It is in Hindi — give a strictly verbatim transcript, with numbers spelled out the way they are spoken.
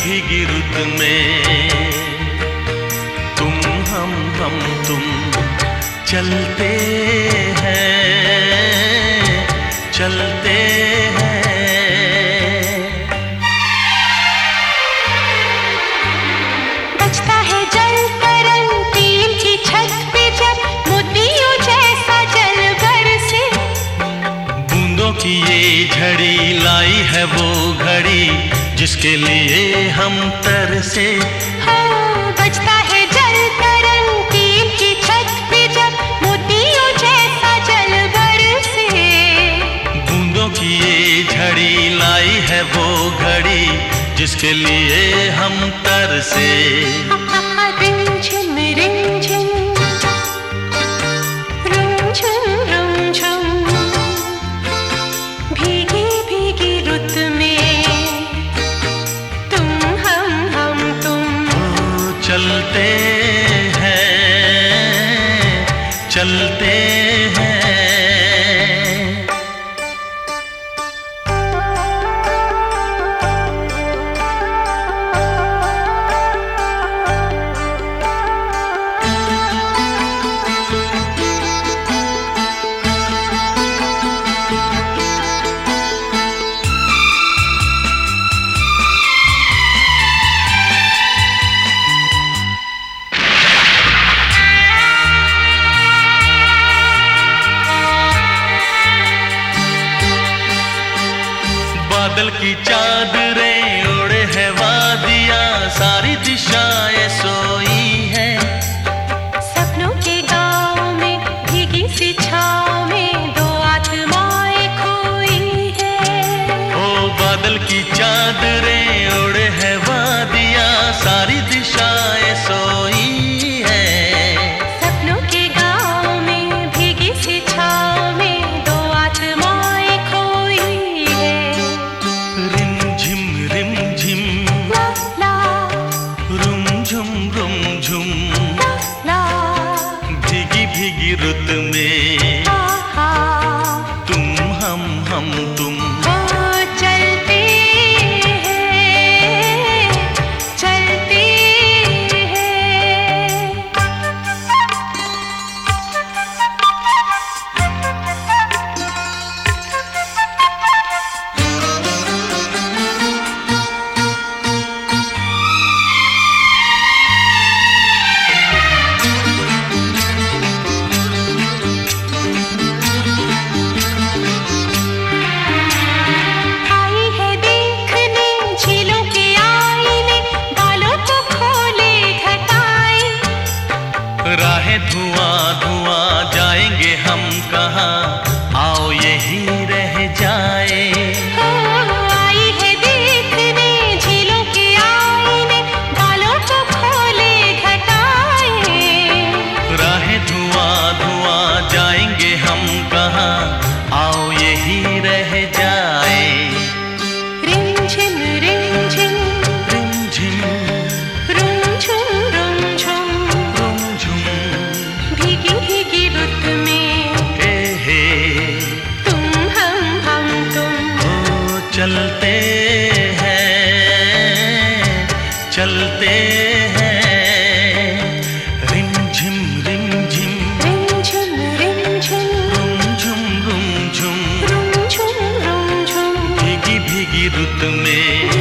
भीगी रुत में तुम हम हम तुम चलते हैं चलते हैं। बजता है जल तरंग टीम की छत पे जब मोतियों जैसा जल बरसे। बूंदों की ये झड़ी लाई है वो घड़ी जिसके लिए हम तरसे। हाँ, बजता है जल तरंग टीम की छत पे जब मोतियों जैसा जल बरसे। बूंदों की ये झड़ी लाई है वो घड़ी जिसके लिए हम तरसे। रिमझिम रिमझिम रुमझुम रुमझुम भीगी भीगी रुत में तुम हम हम तुम चलते हैं चलते हैं। बादल की चादरें ओढ़े है वादियाँ सारी दिशाएं सोई हैं। सपनों के गाँव में भीगी सी छाँव में दो आत्माएं खोई है। ओ बादल की चादरें ओढ़े है वादियाँ सारी दिशाएं सोई हैं। सपनों के गाँव में भीगी सी छाँव में दो आत्माएं खोई है। रिमझिम रिमझिम ला ला रुमझुम रुमझुम ला भीगी भीगी रुत में आहा तुम हम हम तुम वो चलते हैं चलते हैं। आई है देखने झीलों के आईने बालों को खोले घटाई। राहें धुआं धुआं जाएंगे हम कहाँ आओ यही रह जाए। आई है देखने झीलों के आईने बालों को खोले घटाए। राहें धुआं धुआं जाएंगे हम कहाँ आओ यही रह जाए। रिमझिम रिमझिम रिमझिम रुमझुम रुमझुम रुमझुम भीगी भीगी रुत में हे हे तुम हम हम तुम ओ चलते हैं चलते हैं। रिमझिम रिमझिम रिमझिम रिमझिम रुमझुम रुमझुम रुमझुम रुमझुम भीगी भीगी रुत में